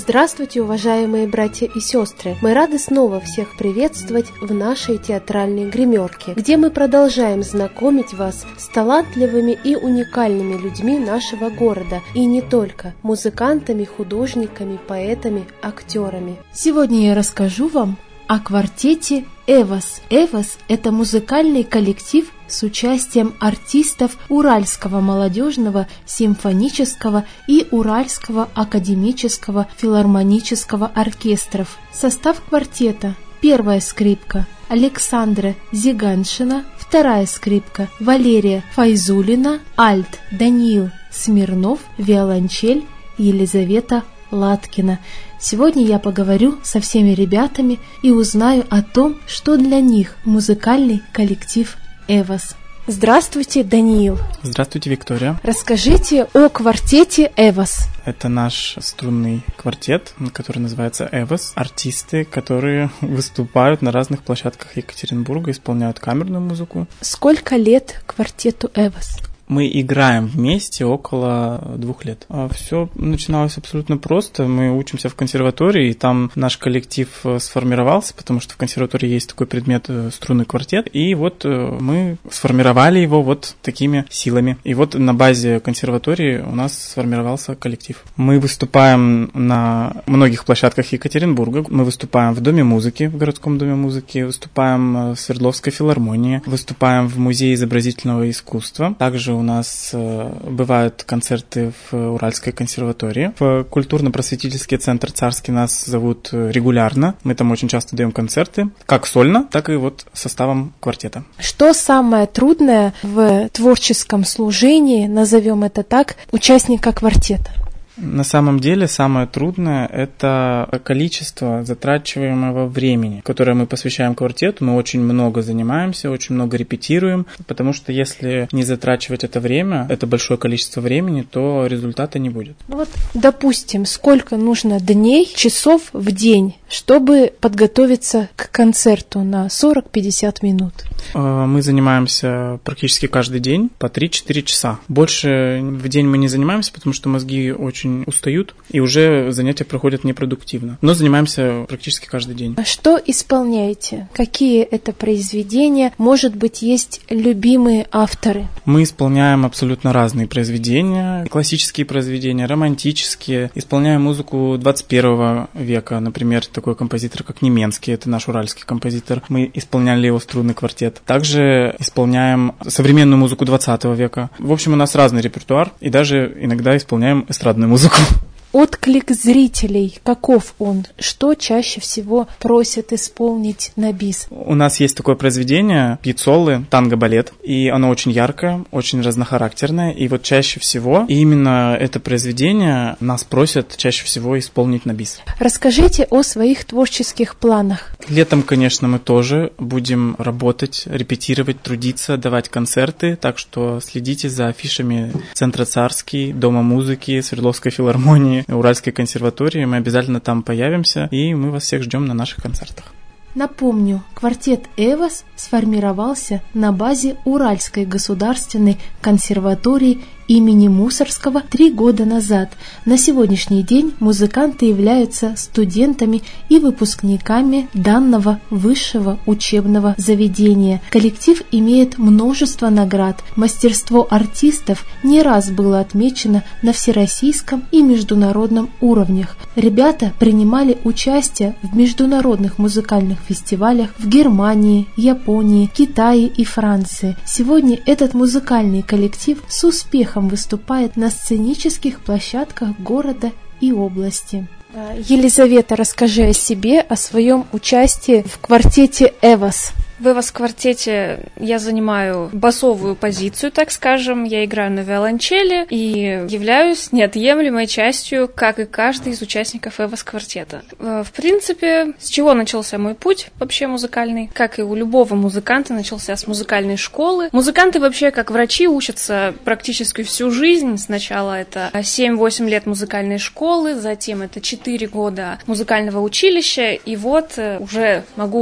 Здравствуйте, уважаемые братья и сестры! Мы рады снова всех приветствовать в нашей театральной гримерке, где мы продолжаем знакомить вас с талантливыми и уникальными людьми нашего города, и не только, музыкантами, художниками, поэтами, актерами. Сегодня я расскажу вам о квартете «Эвос». «Эвос» — это музыкальный коллектив с участием артистов Уральского молодежного симфонического и Уральского академического филармонического оркестров. Состав квартета: первая скрипка — Александра Зиганшина, вторая скрипка — Валерия Файзулина, альт — Даниил Смирнов, виолончель — Елизавета Латкина. Сегодня я поговорю со всеми ребятами и узнаю о том, что для них музыкальный коллектив «Эвос». Здравствуйте, Даниил. Здравствуйте, Виктория. Расскажите о квартете «Эвос». Это наш струнный квартет, который называется «Эвос». Артисты, которые выступают на разных площадках Екатеринбурга, исполняют камерную музыку. Сколько лет квартету «Эвос»? Мы играем вместе около 2 лет. Все начиналось абсолютно просто. Мы учимся в консерватории, и там наш коллектив сформировался, потому что в консерватории есть такой предмет струнный квартет. И вот мы сформировали его вот такими силами. И вот на базе консерватории у нас сформировался коллектив. Мы выступаем на многих площадках Екатеринбурга. Мы выступаем в Доме музыки, в городском Доме музыки, выступаем в Свердловской филармонии, выступаем в Музее изобразительного искусства. Также у нас бывают концерты в Уральской консерватории. В культурно-просветительский центр «Царский» нас зовут регулярно. Мы там очень часто даем концерты, как сольно, так и вот составом квартета. Что самое трудное в творческом служении, назовем это так, участника квартета? На самом деле самое трудное – это количество затрачиваемого времени, которое мы посвящаем квартету. Мы очень много занимаемся, очень много репетируем, потому что если не затрачивать это время, это большое количество времени, то результата не будет. Вот, допустим, сколько нужно дней, часов в день, чтобы подготовиться к концерту на 40-50 минут? Мы занимаемся практически каждый день по 3-4 часа. Больше в день мы не занимаемся, потому что мозги очень устают, и уже занятия проходят непродуктивно. Но занимаемся практически каждый день. А что исполняете? Какие это произведения? Может быть, есть любимые авторы? Мы исполняем абсолютно разные произведения. Классические произведения, романтические. Исполняем музыку 21 века. Например, такой композитор, как Неменский. Это наш уральский композитор. Мы исполняли его струнный квартет. Также исполняем современную музыку 20 века. В общем, у нас разный репертуар. И даже иногда исполняем эстрадную музыку. Отклик зрителей, каков он? Что чаще всего просят исполнить на бис? У нас есть такое произведение «Пьяццолы», танго-балет, и оно очень яркое, очень разнохарактерное, и вот чаще всего именно это произведение нас просят чаще всего исполнить на бис. Расскажите о своих творческих планах. Летом, конечно, мы тоже будем работать, репетировать, трудиться, давать концерты, так что следите за афишами Центра «Царский», Дома музыки, Свердловской филармонии, Уральской консерватории. Мы обязательно там появимся, и мы вас всех ждем на наших концертах. Напомню, квартет «Эвос» сформировался на базе Уральской государственной консерватории имени Мусоргского 3 года назад. На сегодняшний день музыканты являются студентами и выпускниками данного высшего учебного заведения. Коллектив имеет множество наград. Мастерство артистов не раз было отмечено на всероссийском и международном уровнях. Ребята принимали участие в международных музыкальных фестивалях в Германии, Японии, Китае и Франции. Сегодня этот музыкальный коллектив с успехом выступает на сценических площадках города и области. Елизавета, расскажи о себе, о своем участии в квартете «Эвос». В «Эвос-квартете» я занимаю басовую позицию, так скажем. Я играю на виолончели и являюсь неотъемлемой частью, как и каждый из участников «Эвос-квартета». В принципе, с чего начался мой путь вообще музыкальный? Как и у любого музыканта, начался с музыкальной школы. Музыканты вообще, как врачи, учатся практически всю жизнь. Сначала это 7-8 лет музыкальной школы, затем это 4 года музыкального училища. И вот уже могу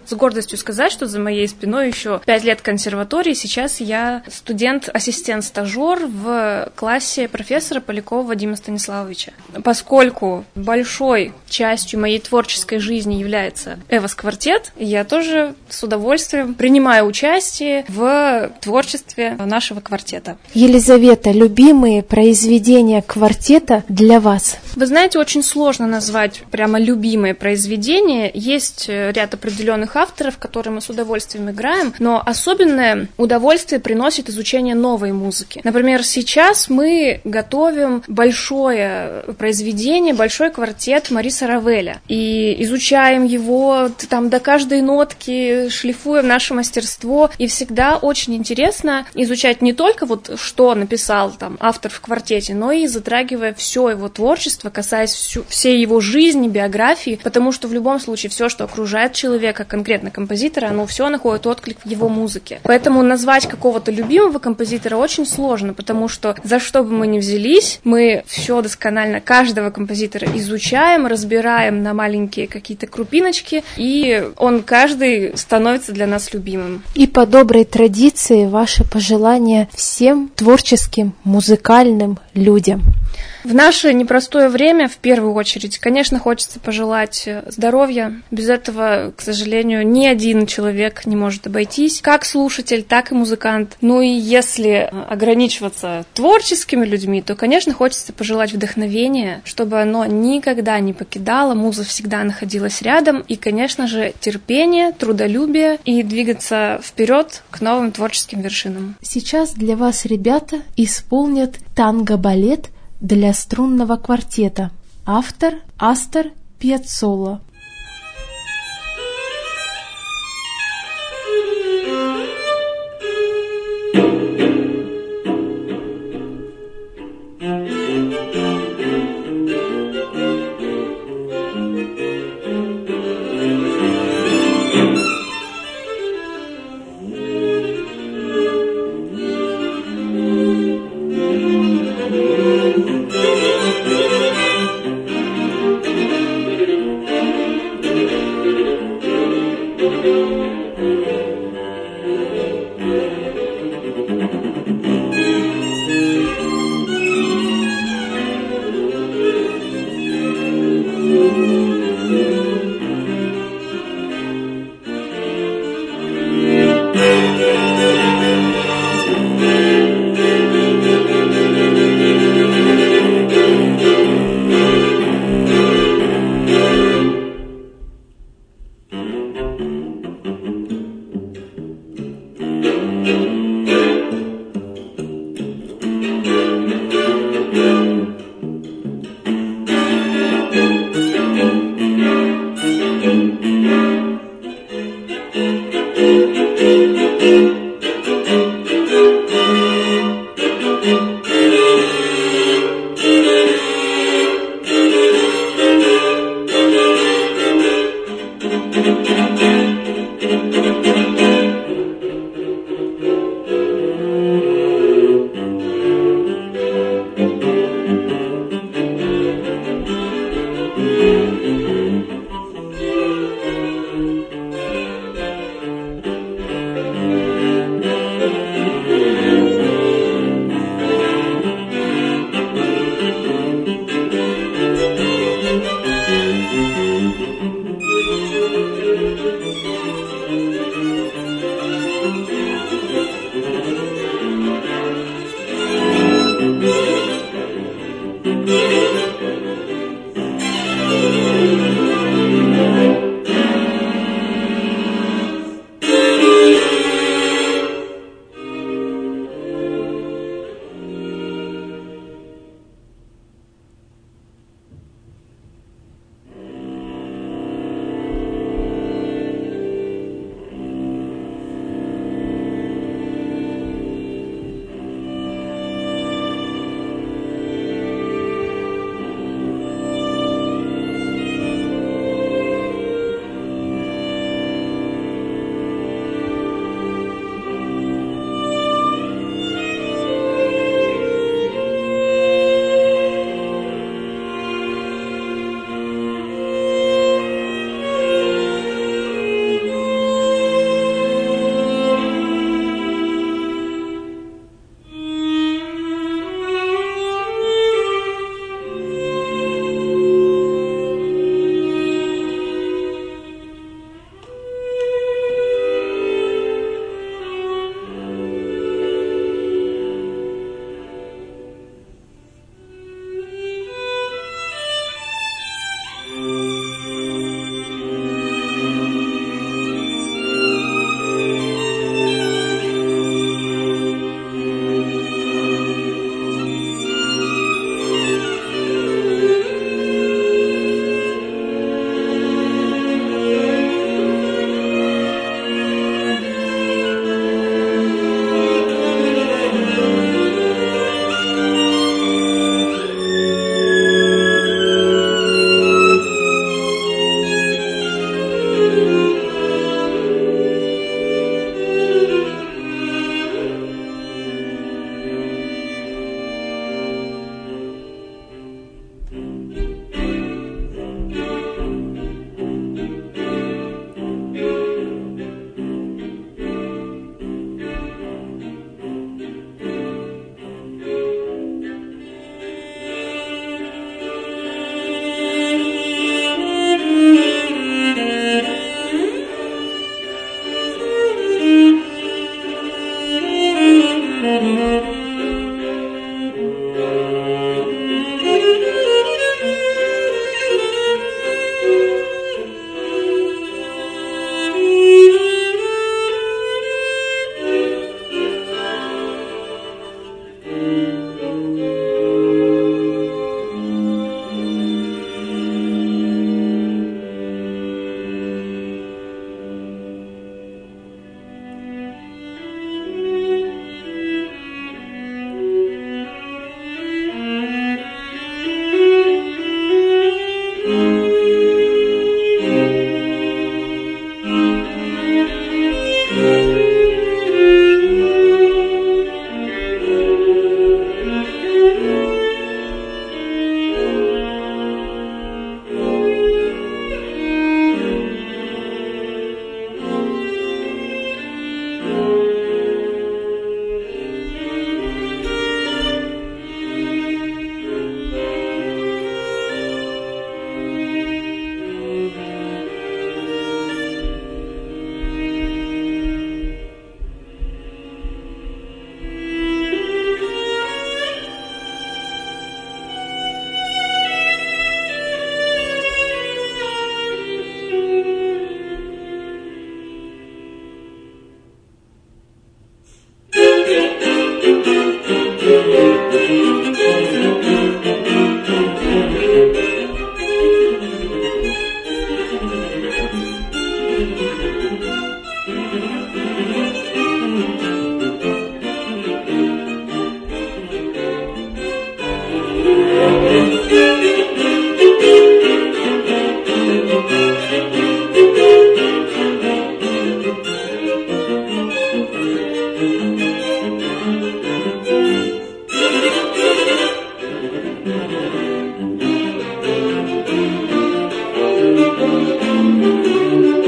с гордостью сказать, что за моей спиной еще 5 лет консерватории. Сейчас я студент-ассистент-стажер в классе профессора Полякова Вадима Станиславовича. Поскольку большой частью моей творческой жизни является Эвос Квартет, я тоже с удовольствием принимаю участие в творчестве нашего квартета. Елизавета, любимые произведения квартета для вас? Вы знаете, очень сложно назвать прямо любимое произведение. Есть ряд определенных авторов, которые мы с удовольствием играем, но особенное удовольствие приносит изучение новой музыки. Например, сейчас мы готовим большое произведение, большой квартет Мориса Равеля, и изучаем его там до каждой нотки, шлифуем наше мастерство, и всегда очень интересно изучать не только вот что написал там автор в квартете, но и затрагивая все его творчество, касаясь всей его жизни, биографии, потому что в любом случае все, что окружает человека, конкретно композитора, оно все находит отклик в его музыке. Поэтому назвать какого-то любимого композитора очень сложно, потому что за что бы мы ни взялись, мы все досконально каждого композитора изучаем, разбираем на маленькие какие-то крупиночки, и он каждый становится для нас любимым. И по доброй традиции ваши пожелания всем творческим, музыкальным людям. В наше непростое время, в первую очередь, конечно, хочется пожелать здоровья. Без этого, к сожалению, ни один человек не может обойтись, как слушатель, так и музыкант. Ну и если ограничиваться творческими людьми, то, конечно, хочется пожелать вдохновения, чтобы оно никогда не покидало, муза всегда находилась рядом, и, конечно же, терпение, трудолюбие и двигаться вперед к новым творческим вершинам. Сейчас для вас ребята исполнят танго-балет для струнного квартета. Автор Астор Пьяццола.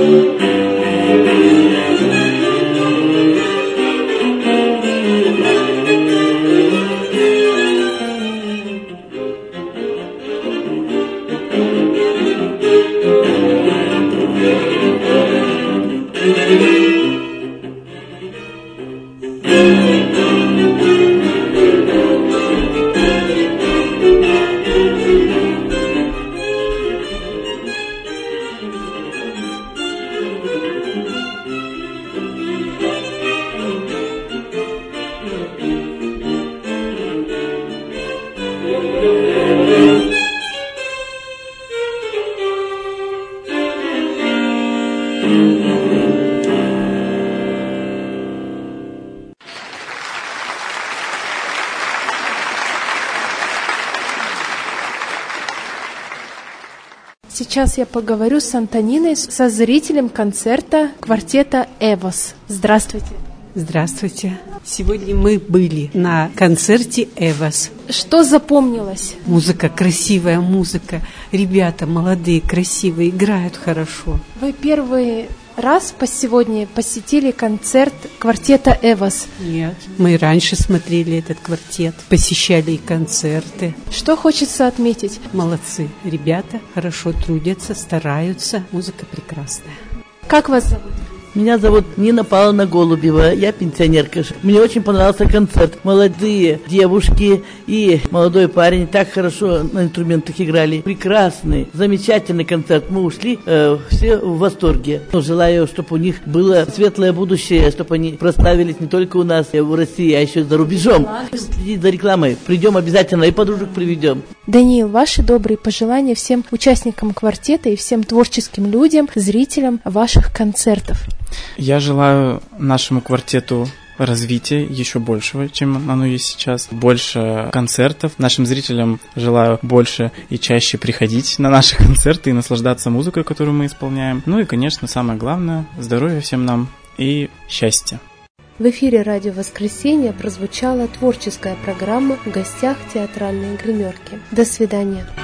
Сейчас я поговорю с Антониной, со зрителем концерта квартета «Эвос». Здравствуйте. Здравствуйте. Сегодня мы были на концерте «Эвос». Что запомнилось? Музыка, красивая музыка. Ребята молодые, красивые, играют хорошо. Вы первый раз сегодня посетили концерт квартета «Эвос»? Нет, мы и раньше смотрели этот квартет, посещали и концерты. Что хочется отметить? Молодцы, ребята хорошо трудятся, стараются. Музыка прекрасная. Как вас зовут? Меня зовут Нина Павловна Голубева, я пенсионерка. Мне очень понравился концерт. Молодые девушки и молодой парень так хорошо на инструментах играли. Прекрасный, замечательный концерт. Мы ушли все в восторге. Желаю, чтобы у них было светлое будущее, чтобы они прославились не только у нас в России, а еще за рубежом. Следить за рекламой. Придем обязательно и подружек приведем. Даниил, ваши добрые пожелания всем участникам квартета и всем творческим людям, зрителям ваших концертов. Я желаю нашему квартету развития еще большего, чем оно есть сейчас. Больше концертов. Нашим зрителям желаю больше и чаще приходить на наши концерты и наслаждаться музыкой, которую мы исполняем. Ну и, конечно, самое главное, здоровья всем нам и счастья. В эфире «Радио Воскресенье» прозвучала творческая программа «В гостях театральной гримерки». До свидания.